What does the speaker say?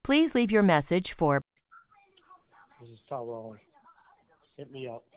Please leave your message for This is Tyrone. Hit me up.